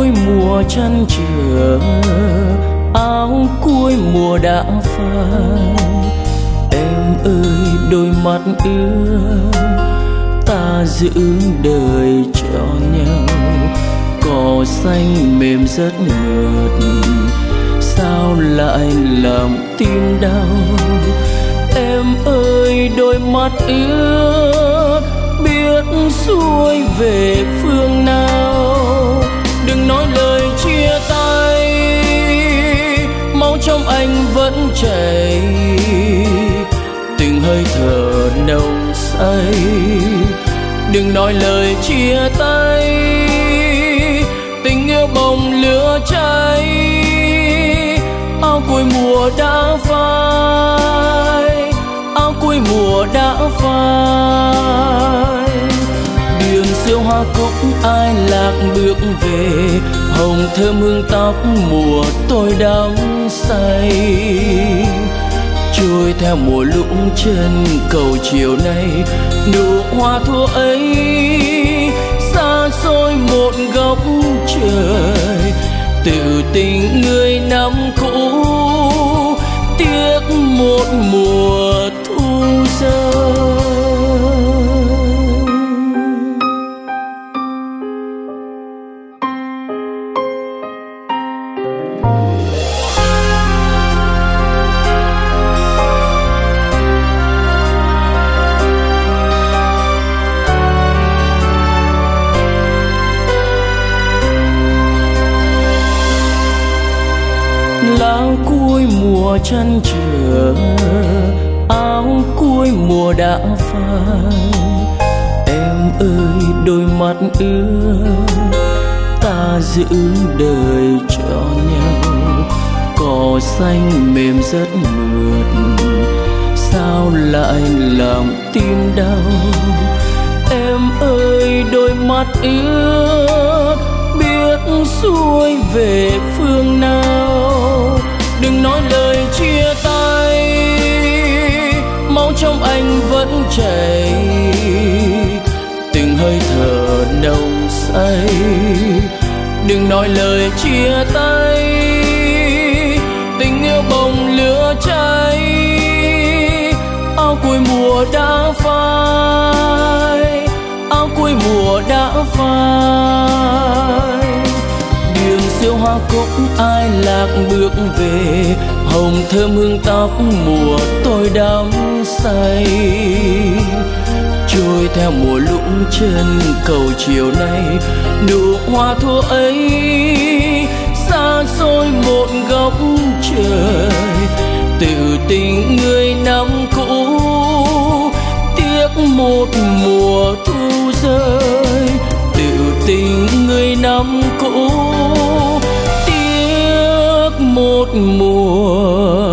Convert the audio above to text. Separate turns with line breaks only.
cuối mùa chăn trở, áo cuối mùa đã phai. Em ơi đôi mắt ưa, ta giữ đời cho nhau. Cỏ xanh mềm rất mượt, sao lại làm tim đau? Em ơi đôi mắt ướt, biết xuôi về phương nào. Đừng nói lời chia tay, máu trong anh vẫn chảy, từng hơi thở nồng say. Đừng nói lời chia tay, tình yêu bồng lửa cháy. Áo cuối mùa đã phai, áo cuối mùa đã phai. Đường xưa hoa cúc ai lạc bước về, hồng thơm hương tóc mùa tôi đắm say. Trôi theo mùa lũng chân cầu chiều nay, nụ hoa thua ấy xa xôi một góc trời. Tự tình người năm cũ, tiếc một mùa thu rơi. Lá cuối mùa chăn trở, áo cuối mùa đã phai. Em ơi đôi mắt ưa, ta giữ đời cho nhau. Cỏ xanh mềm rất mượt, sao lại làm tim đau? Em ơi đôi mắt ướt, biết xuôi về phương nào. Đừng nói lời chia tay, máu trong anh vẫn chảy, từng hơi thở nồng say. Đừng nói lời chia tay, tình yêu bồng lửa cháy. Áo cuối mùa đã phai, áo cuối mùa đã phai. Đường xưa hoa cúc ai lạc bước về, hồng thơm hương tóc mùa tôi đắm say. Trôi theo mùa lũng chân cầu chiều nay, nụ hoa thua ấy xa xôi một góc trời. Tự tình người năm cũ, tiếc một mùa thu rơi. Tự tình người năm cũ, tiếc một mùa